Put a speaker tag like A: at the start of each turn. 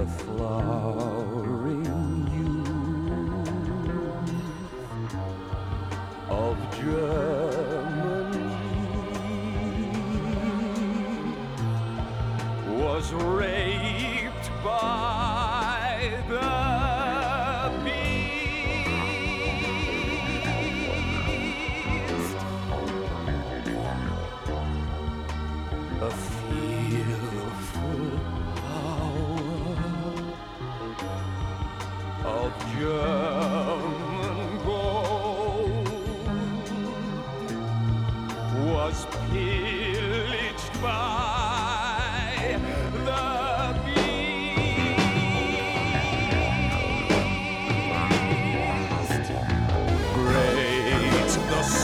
A: flowering youth of Germany was raped by the beast. A fearful of German gold was pillaged by